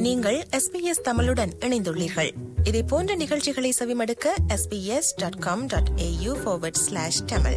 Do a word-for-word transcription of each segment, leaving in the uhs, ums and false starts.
நீங்கள் S B S தமிழுடன் இணைந்துள்ளீர்கள். இதே போன்ற நிகழ்ச்சிகளை செவிமடுக்க S B S dot com dot A U forward slash Tamil.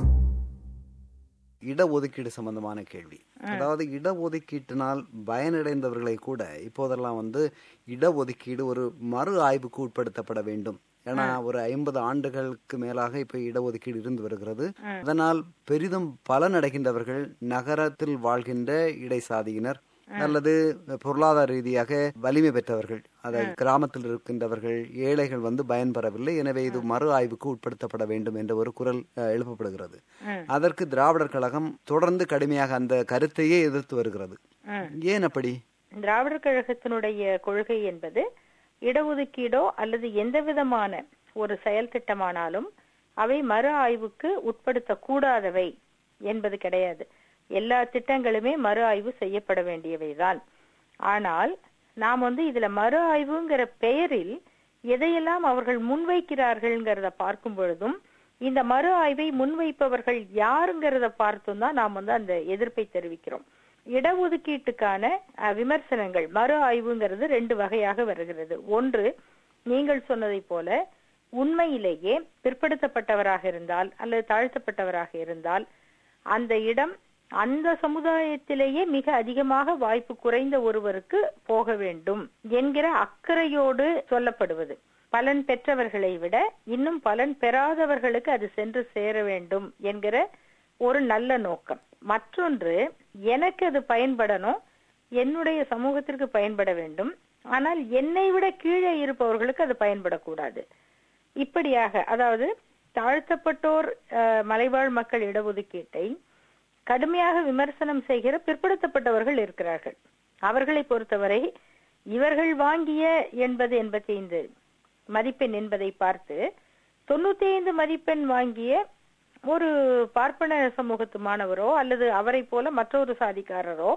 இடஒதுக்கீடு சம்பந்தமான கேள்வி. அதாவது இடஒதுக்கீட்டினால் பயனடைந்தவர்களை கூட இப்போதெல்லாம் வந்து இடஒதுக்கீடு ஒரு மறு ஆய்வுக்கு உட்படுத்தப்பட வேண்டும். ஏன்னா ஒரு ஐம்பது ஆண்டுகளுக்கு மேலாக இப்ப இடஒதுக்கீடு இருந்து வருகிறது. அதனால் பெரிதும் பலனடைகின்றவர்கள் நகரத்தில் வாழ்கின்ற இடைசாதியினர் அல்லது பொருளாதார ரீதியாக வலிமை பெற்றவர்கள், அதாவது கிராமத்தில் இருக்கின்றவர்கள், ஏழைகள் வந்து பயன்பெறவில்லை. எனவே இது மறு ஆய்வுக்கு உட்படுத்தப்பட வேண்டும் என்ற ஒரு குரல் எழுப்பப்படுகிறது. அதற்கு திராவிடர் கழகம் தொடர்ந்து கடுமையாக அந்த கருத்தையே எதிர்த்து வருகிறது. ஏன் அப்படி? திராவிடர் கழகத்தினுடைய கொள்கை என்பது இடஒதுக்கீடோ அல்லது எந்த விதமான ஒரு செயல் திட்டமானாலும் அவை மறு ஆய்வுக்கு உட்படுத்த கூடாதவை என்பது கிடையாது. எல்லா திட்டங்களுமே மறு ஆய்வு செய்யப்பட வேண்டியவைதான். ஆனால் நாம் வந்து இதுல மறு ஆய்வுங்கிற பெயரில் எதையெல்லாம் அவர்கள் முன்வைக்கிறார்கள்ங்கிறத பார்க்கும் பொழுதும் இந்த மறு ஆய்வை முன்வைப்பவர்கள் யாருங்கிறத பார்த்தும் தான் நாம் வந்து அந்த எதிர்ப்பை தெரிவிக்கிறோம். இடஒதுக்கீட்டுக்கான விமர்சனங்கள் மறு ஆய்வுங்கிறது ரெண்டு வகையாக வருகிறது. ஒன்று, நீங்கள் சொன்னதை போல உண்மையிலேயே பிற்படுத்தப்பட்டவராக இருந்தால் அல்லது தாழ்த்தப்பட்டவராக இருந்தால் அந்த இடம் அந்த சமுதாயத்திலேயே மிக அதிகமாக வாய்ப்பு குறைந்த ஒருவருக்கு போக வேண்டும் என்கிற அக்கறையோடு சொல்லப்படுவது. பலன் பெற்றவர்களை விட இன்னும் பலன் பெறாதவர்களுக்கு அது சென்று சேர வேண்டும் என்கிற ஒரு நல்ல நோக்கம். மற்றொன்று, எனக்கு அது பயன்படணும், என்னுடைய சமூகத்திற்கு பயன்பட வேண்டும், ஆனால் என்னை விட கீழே இருப்பவர்களுக்கு அது பயன்படக்கூடாது. இப்படியாக, அதாவது தாழ்த்தப்பட்டோர் மலைவாழ் மக்கள் இடஒதுக்கீட்டை கடுமையாக விமர்சனம் செய்கிற பிற்படுத்தப்பட்டவர்கள் இருக்கிறார்கள். அவர்களை பொறுத்தவரை இவர்கள் வாங்கிய எண்பது எண்பத்தி ஐந்து மதிப்பெண் என்பதை பார்த்து தொண்ணூத்தி ஐந்து மதிப்பெண் வாங்கிய ஒரு பார்ப்பன சமூகத்து மாணவரோ அல்லது அவரை போல மற்றொரு சாதிக்காரரோ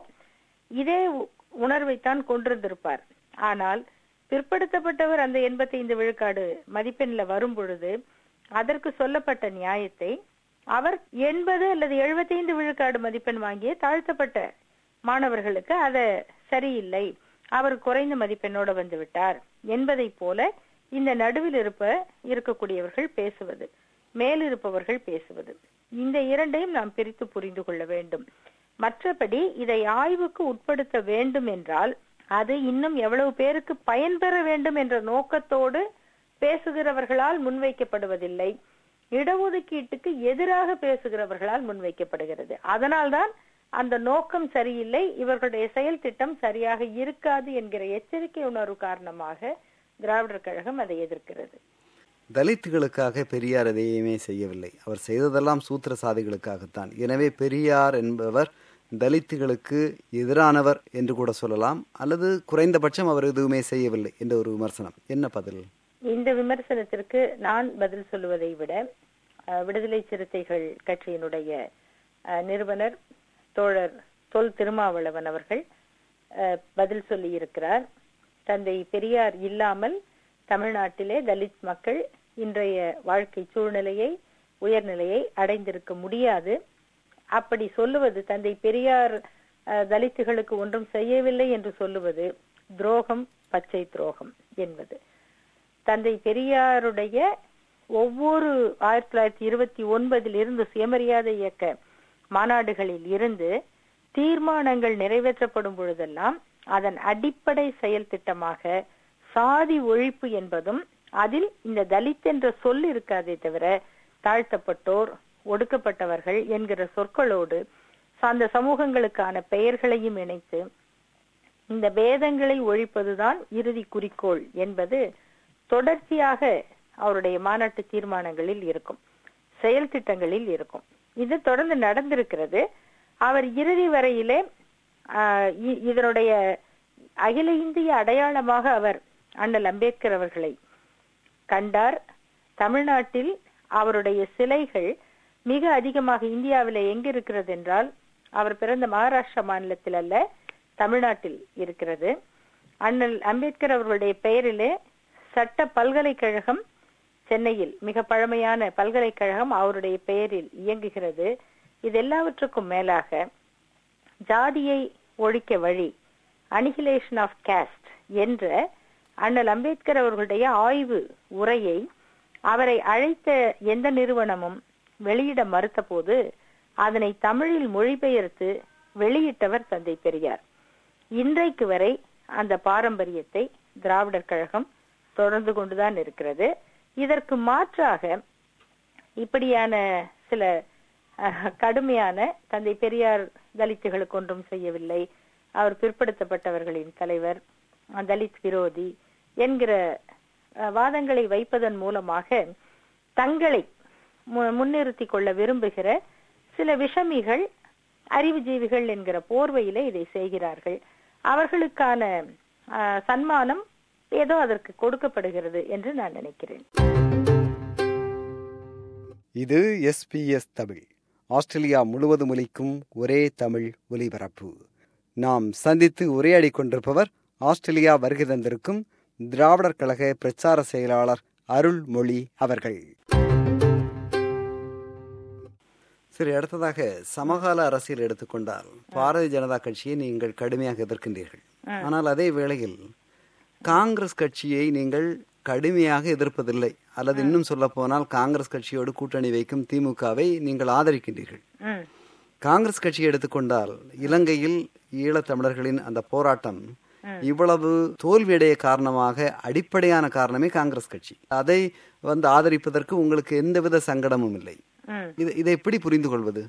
இதே உணர்வைத்தான் கொண்டிருந்திருப்பார். ஆனால் பிற்படுத்தப்பட்டவர் அந்த எண்பத்தி ஐந்து விழுக்காடு மதிப்பெண்ல வரும் பொழுது அதற்கு சொல்லப்பட்ட நியாயத்தை அவர் எண்பது அல்லது எழுபத்தி ஐந்து விழுக்காடு மதிப்பெண் வாங்கிய தாழ்த்தப்பட்ட மாணவர்களுக்கு அத சரியில்லை, அவர் குறைந்த மதிப்பெண்ணோட வந்து விட்டார் என்பதை போல இந்த நடுவில் இருப்ப இருக்கக்கூடியவர்கள் பேசுவது, மேலிருப்பவர்கள் பேசுவது, இந்த இரண்டையும் நாம் பிரித்து புரிந்து கொள்ள வேண்டும். மற்றபடி இதை ஆய்வுக்கு உட்படுத்த வேண்டும் என்றால் அது இன்னும் எவ்வளவு பேருக்கு பயன்பெற வேண்டும் என்ற நோக்கத்தோடு பேசுகிறவர்களால் முன்வைக்கப்படுவதில்லை, இடஒதுக்கீட்டுக்கு எதிராக பேசுகிறவர்களால் முன்வைக்கப்படுகிறது. அதனால்தான் அந்த நோக்கம் சரியில்லை, இவர்களுடைய செயல் திட்டம் சரியாக இருக்காது என்கிற எச்சரிக்கை உணர்வு காரணமாக திராவிடர் கழகம் அதை எதிர்க்கிறது. தலித்துகளுக்காக பெரியார் எதையுமே செய்யவில்லை, அவர் செய்ததெல்லாம் சூத்திர சாதிகளுக்காகத்தான். எனவே பெரியார் என்பவர் தலித்துகளுக்கு எதிரானவர் என்று கூட சொல்லலாம், அல்லது குறைந்தபட்சம் அவர் எதுவுமே செய்யவில்லை என்ற ஒரு விமர்சனம். என்ன பதில்? இந்த விமர்சனத்திற்கு நான் பதில் சொல்லுவதை விட விடுதலை சிறுத்தைகள் கட்சியினுடைய நிறுவனர் தோழர் தொல் திருமாவளவன் அவர்கள் பதில் சொல்லி இருக்கிறார். தந்தை பெரியார் இல்லாமல் தமிழ்நாட்டிலே தலித் மக்கள் இன்றைய வாழ்க்கை சூழ்நிலையை, உயர்நிலையை அடைந்திருக்க முடியாது. அப்படி சொல்லுவது, தந்தை பெரியார் தலித்துகளுக்கு ஒன்றும் செய்யவில்லை என்று சொல்லுவது துரோகம், பச்சை துரோகம் என்பது. தந்தை பெரியாருடைய ஒவ்வொரு ஆயிரத்தி தொள்ளாயிரத்தி இருபத்தி ஒன்பதில் இருந்து சுயமரியாதை இயக்க மாநாடுகளில் இருந்து தீர்மானங்கள் நிறைவேற்றப்படும் பொழுதெல்லாம் அதன் அடிப்படை செயல் திட்டமாக சாதி ஒழிப்பு என்பதும் அதில் இந்த தலித் என்ற சொல் இருக்காதே தவிர தாழ்த்தப்பட்டோர், ஒடுக்கப்பட்டவர்கள் என்கிற சொற்களோடு அந்த சமூகங்களுக்கான பெயர்களையும் இணைத்து இந்த பேதங்களை ஒழிப்பதுதான் இறுதி குறிக்கோள் என்பது தொடர்ச்சியாக அவருடைய மாநாட்டு தீர்மானங்களில் இருக்கும், செயல் திட்டங்களில் இருக்கும். இது தொடர்ந்து நடந்திருக்கிறது. அவர் இறுதி வரையிலே இதனுடைய அகில இந்திய அடையாளமாக அவர் அண்ணல் அம்பேத்கர் அவர்களை கண்டார். தமிழ்நாட்டில் அவருடைய சிலைகள் மிக அதிகமாக இந்தியாவில எங்க இருக்கிறது என்றால் அவர் பிறந்த மகாராஷ்டிரா மாநிலத்தில் அல்ல, தமிழ்நாட்டில் இருக்கிறது. அண்ணல் அம்பேத்கர் அவர்களுடைய பெயரிலே சட்ட பல்கலைக்கழகம் சென்னையில், மிக பழமையான பல்கலைக்கழகம் அவருடைய பெயரில் இயங்குகிறது. இது எல்லாவற்றுக்கும் மேலாக ஜாதியை ஒழிக்க வழி, அனிகிலேஷன் ஆஃப் காஸ்ட் என்ற அண்ணல் அம்பேத்கர் அவர்களுடைய ஆய்வு உரையை அவரை அழைத்த எந்த நிறுவனமும் வெளியிட மறுத்த போது அதனை தமிழில் மொழிபெயர்த்து வெளியிட்டவர் தந்தை பெரியார். இன்றைக்கு வரை அந்த பாரம்பரியத்தை திராவிடர் கழகம் தொடர்ந்து கொண்டுதான் இருக்கிறது. இதற்கு மாற்றாக இப்படியான சில கடுமையான தந்தை பெரியார் தலித்துகளுக்கு ஒன்றும் செய்யவில்லை, அவர் பிற்படுத்தப்பட்டவர்களின் தலைவர், தலித் விரோதி என்கிற வாதங்களை வைப்பதன் மூலமாக தங்களை முன்னிறுத்தி கொள்ள விரும்புகிற சில விஷமிகள், அறிவுஜீவிகள் என்கிற போர்வையிலே இதை செய்கிறார்கள். அவர்களுக்கான சன்மானம் ஏதோ அதற்கு கொடுக்கப்படுகிறது என்று நான் நினைக்கிறேன். இது எஸ்பிஎஸ் தமிழ், ஆஸ்திரேலியா முழுவதும் ஒலிக்கும் ஒரே தமிழ் ஒலிபரப்பு. நாம் சந்தித்து உரையாடி கொண்டிருப்பவர் ஆஸ்திரேலியா வருகை தந்திருக்கும் திராவிடர் கழக பிரச்சார செயலாளர் அருள்மொழி அவர்கள். சரி, அடுத்ததாக சமகால அரசியல் எடுத்துக்கொண்டால் பாரதிய ஜனதா கட்சியை நீங்கள் கடுமையாக எதிர்க்கின்றீர்கள். ஆனால் அதே வேளையில் காங்கிரஸ் கட்சியை நீங்கள் கடுமையாக எதிர்ப்பதில்லை, அல்லது இன்னும் சொல்ல போனால் காங்கிரஸ் கட்சியோடு கூட்டணி வைக்கும் திமுகவை நீங்கள் ஆதரிக்கின்றீர்கள். காங்கிரஸ் கட்சியை எடுத்துக்கொண்டால் இலங்கையில் ஈழத்தமிழர்களின் அந்த போராட்டம் இவ்வளவு தோல்வியடைய காரணமாக அடிப்படையான காரணமே காங்கிரஸ் கட்சி. அதை வந்து ஆதரிப்பதற்கு உங்களுக்கு எந்தவித சங்கடமும் இல்லை. இதை எப்படி புரிந்து கொள்வது?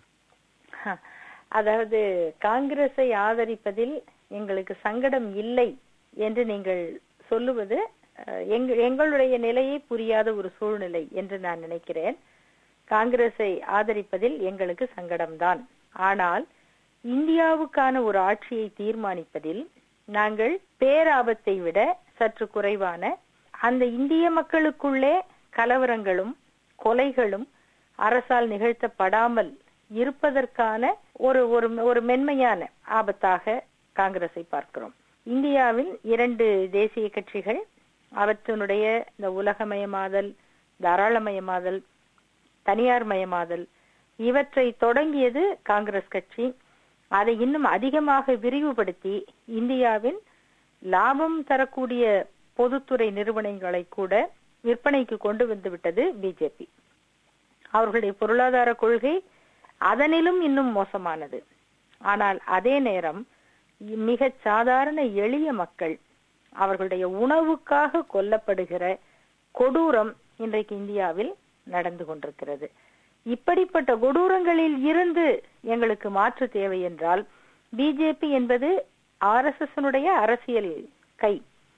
அதாவது காங்கிரஸை ஆதரிப்பதில் எங்களுக்கு சங்கடம் இல்லை என்று நீங்கள் சொல்லுவது எங்களுடைய நிலையை புரியாத ஒரு சூழ்நிலை என்று நான் நினைக்கிறேன். காங்கிரஸை ஆதரிப்பதில் எங்களுக்கு சங்கடம்தான். ஆனால் இந்தியாவுக்கான ஒரு ஆட்சியை தீர்மானிப்பதில் நாங்கள் பேராபத்தை விட சற்று குறைவான, அந்த இந்திய மக்களுக்குள்ளே கலவரங்களும் கொலைகளும் அரசால் நிகழ்த்தப்படாமல் இருப்பதற்கான ஒரு ஒரு மென்மையான ஆபத்தாக காங்கிரஸை பார்க்கிறோம். இந்தியாவில் இரண்டு தேசிய கட்சிகள், அவற்றினுடைய இந்த உலகமயமாதல், தாராளமயமாதல், தனியார் மயமாதல் இவற்றை தொடங்கியது காங்கிரஸ் கட்சி. அதை இன்னும் அதிகமாக விரிவுபடுத்தி இந்தியாவின் லாபம் தரக்கூடிய பொதுத்துறை நிறுவனங்களை கூட விற்பனைக்கு கொண்டு வந்து விட்டது பிஜேபி. அவர்களுடைய பொருளாதார கொள்கை அதனிலும் இன்னும் மோசமானது. ஆனால் அதே நேரம் மிக சாதாரண எளிய மக்கள் அவர்களுடைய உணவுக்காக கொல்லப்படுகிற கொடூரம் இன்றைக்கு இந்தியாவில் நடந்து கொண்டிருக்கிறது. இப்படிப்பட்ட கொடூரங்களில் இருந்து எங்களுக்கு மாற்று தேவை என்றால் பிஜேபி என்பது ஆர் எஸ் எஸ் அரசியல் கை.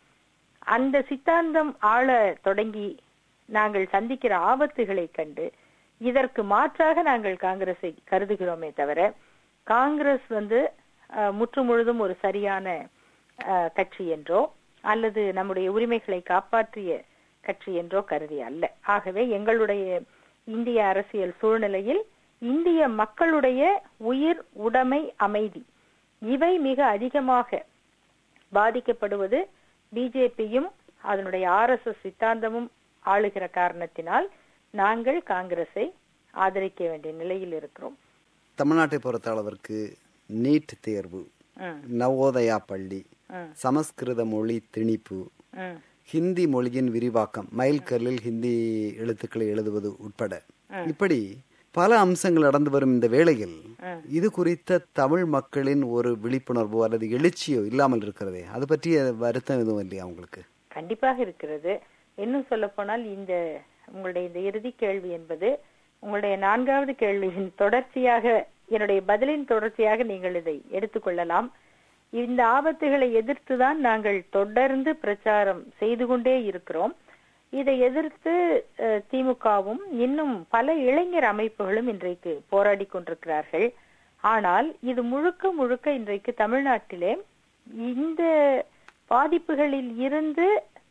அந்த சித்தாந்தம் ஆள தொடங்கி நாங்கள் சந்திக்கிற ஆபத்துகளை கண்டு இதற்கு மாற்றாக நாங்கள் காங்கிரஸை கருதுகிறோமே தவிர காங்கிரஸ் வந்து முற்று முழுதும் ஒரு சரியான கட்சி என்றோ அல்லது நம்முடைய உரிமைகளை காப்பாற்றிய கட்சி என்றோ கருதி அல்ல. ஆகவே எங்களுடைய இந்திய அரசியல் சூழ்நிலையில் இந்திய மக்களுடைய உயிர், உடைமை, அமைதி இவை மிக அதிகமாக பாதிக்கப்படுவது பிஜேபியும் அதனுடைய ஆர் எஸ் எஸ் சித்தாந்தமும் ஆளுகிற காரணத்தினால் நாங்கள் காங்கிரஸை ஆதரிக்க வேண்டிய நிலையில் இருக்கிறோம். தமிழ்நாட்டை பொறுத்த அளவிற்கு நீட் தேர்வு, நவோதயா பள்ளி, சமஸ்கிருத மொழி திணிப்பு, ஹிந்தி மொழியின் விரிவாக்கம், மைல் கல்லில் ஹிந்தி எழுத்துக்களை எழுதுவது உட்பட இப்படி பல அம்சங்கள் நடந்து வரும் இந்த வேளையில் இது குறித்த தமிழ் மக்களின் ஒரு விழிப்புணர்வோ அல்லது எழுச்சியோ இல்லாமல் இருக்கிறதே, அது பற்றிய வருத்தம் எதுவும் இல்லையா உங்களுக்கு? கண்டிப்பாக இருக்கிறது. இன்னும் சொல்ல போனால் இந்த உங்களுடைய இந்த இறுதி கேள்வி என்பது உங்களுடைய நான்காவது கேள்வியின் தொடர்ச்சியாக, என்னுடைய பதிலின் தொடர்ச்சியாக நீங்கள் இதை எடுத்துக்கொள்ளலாம். இந்த ஆபத்துகளை எதிர்த்துதான் நாங்கள் தொடர்ந்து பிரச்சாரம் செய்து கொண்டே இருக்கிறோம். இதை எதிர்த்து திமுகவும் இன்னும் பல இளைஞர் அமைப்புகளும் இன்றைக்கு போராடி கொண்டிருக்கிறார்கள். ஆனால் இது முழுக்க முழுக்க இன்றைக்கு தமிழ்நாட்டிலே இந்த பாதிப்புகளில் இருந்து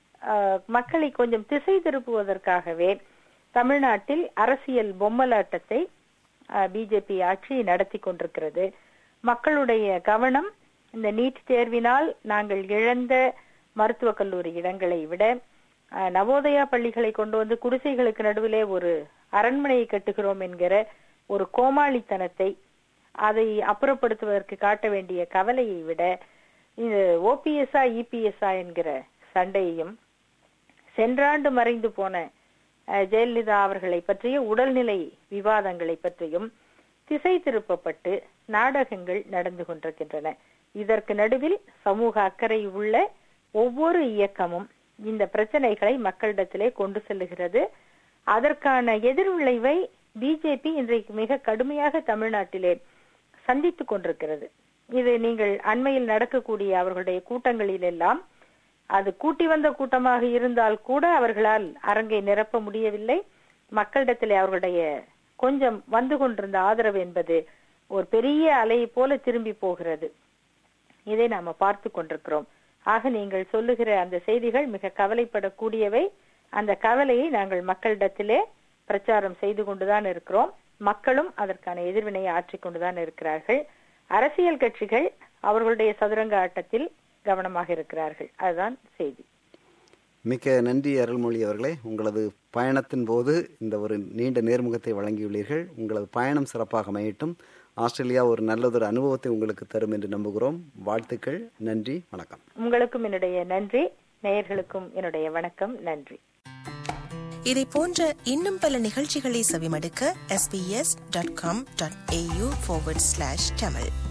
மக்களை கொஞ்சம் திசை திருப்புவதற்காகவே தமிழ்நாட்டில் அரசியல் பொம்மலாட்டத்தை பிஜேபி ஆட்சி நடத்தி கொண்டிருக்கிறது. மக்களுடைய கவனம் இந்த நீட் தேர்வினால் நாங்கள் இழந்த மருத்துவக் கல்லூரி இடங்களை விட நவோதயா பள்ளிகளை கொண்டு வந்து குடிசைகளுக்கு நடுவிலே ஒரு அரண்மனையை கட்டுகிறோம் என்கிற ஒரு கோமாளித்தனத்தை, அதை அப்புறப்படுத்துவதற்கு காட்ட வேண்டிய கவலையை விட இந்த ஓபிஎஸ்ஆ இபிஎஸ்ஆ என்கிற சண்டையையும் சென்றாண்டு மறைந்து போன ஜெயலலிதா அவர்களை பற்றிய உடல்நிலை விவாதங்களை பற்றியும் திசை திருப்பப்பட்டு நாடகங்கள் நடந்து கொண்டிருக்கின்றன. இதற்கு நடுவில் சமூக அக்கறை உள்ள ஒவ்வொரு இயக்கமும் இந்த பிரச்சனைகளை மக்களிடத்திலே கொண்டு செல்லுகிறது. அதற்கான எதிர்விளைவை பிஜேபி இன்றைக்கு மிக கடுமையாக தமிழ்நாட்டிலே சந்தித்துக் கொண்டிருக்கிறது. இது நீங்கள் அண்மையில் நடக்கக்கூடிய அவர்களுடைய கூட்டங்களில் எல்லாம், அது கூட்டி வந்த கூட்டமாக இருந்தால் கூட அவர்களால் அரங்கை நிரப்ப முடியவில்லை. மக்களிடத்திலே அவர்களுடைய கொஞ்சம் வந்து கொண்டிருந்த ஆதரவு என்பது ஒரு பெரிய அலையை போல திரும்பி போகிறது. இதை நாம பார்த்து கொண்டிருக்கிறோம். ஆக நீங்கள் சொல்லுகிற அந்த செய்திகள் மிக கவலைப்படக்கூடியவை. அந்த கவலையை நாங்கள் மக்களிடத்திலே பிரச்சாரம் செய்து கொண்டுதான் இருக்கிறோம். மக்களும் அதற்கான எதிர்வினையை ஆற்றிக்கொண்டுதான் இருக்கிறார்கள். அரசியல் கட்சிகள் அவர்களுடைய சதுரங்க ஆட்டத்தில் கவனமாக இருக்கிறார்கள். அதுதான் செய்தி. மிக்க நன்றி அருள்மொழி அவர்களே. உங்களது பயணத்தின் போது இந்த ஒரு நீண்ட நேர்முகத்தை வழங்கியுள்ளீர்கள். உங்களது பயணம் சிறப்பாக அமையட்டும். ஆஸ்திரேலியா ஒரு நல்லதொரு அனுபவத்தை உங்களுக்கு தரும் என்று நம்புகிறோம். வாழ்த்துக்கள். நன்றி, வணக்கம். உங்களுக்கும் என்னுடைய நன்றி, நேயர்களுக்கும் என்னுடைய வணக்கம். நன்றி. இதை போன்ற இன்னும் பல நிகழ்ச்சிகளை செவிமடுக்க S B S dot com dot A U forward slash Tamil